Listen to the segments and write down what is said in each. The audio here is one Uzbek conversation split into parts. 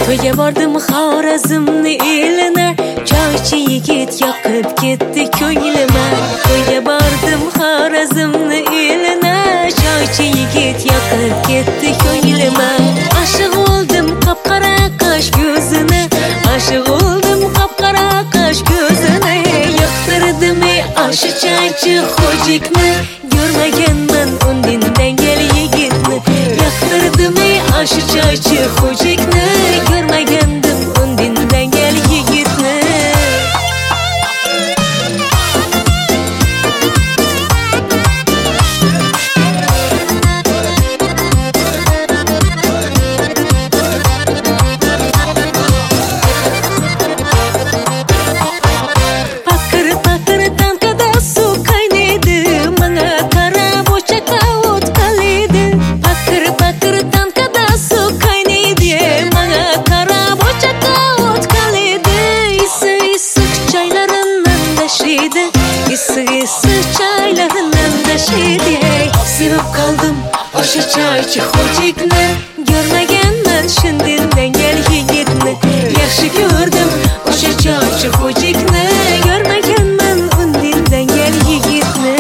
To'yga bordim Xorazmni eline, choychi yigit yoqib ketdi ko'nglima. To'yga bordim Xorazmni eline, choychi yigit yoqib ketdi ko'nglima. Oshiq bo'ldim qop-qora qosh ko'zini, oshiq bo'ldim qop-qora qosh ko'zini. Yoqtirdim oshu choychi xo'jikni, ko'rmaganman undin dangal yigitni. Yoqtirdim oshu choychi xo'jikni, ko'rmagandim undin dangal yigitni. Issiq çaylarından daşıydı. Sevip kaldım o'sha choychi xo'jikni, ko'rmaganman shundan dangal yigitni. Yaxshi ko'rdim o'sha choychi xo'jikni, ko'rmaganman undan dangal yigitni.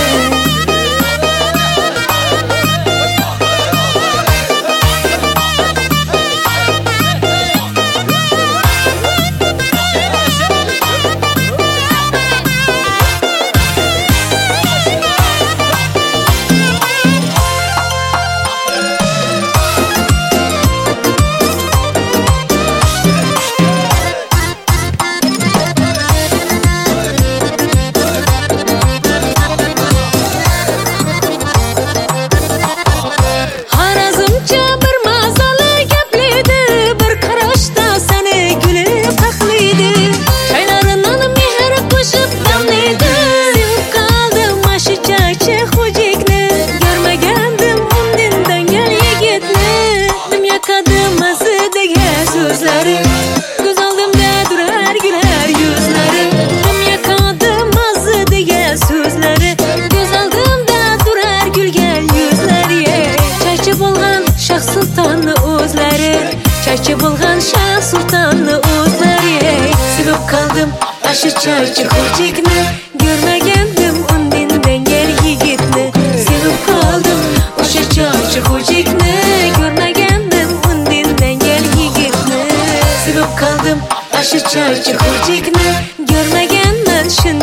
Choychi bo'lgan Shah Sultonni o'zlari. Sevib qoldim osha choychi xo'jikni, ko'rmagandim undan dangal yigitni. Sevib qoldim o'sha choychi xo'jikni, ko'rmagandim undan dangal yigitni. Sevib qoldim osha choychi xo'jikni, ko'rmaganman shundan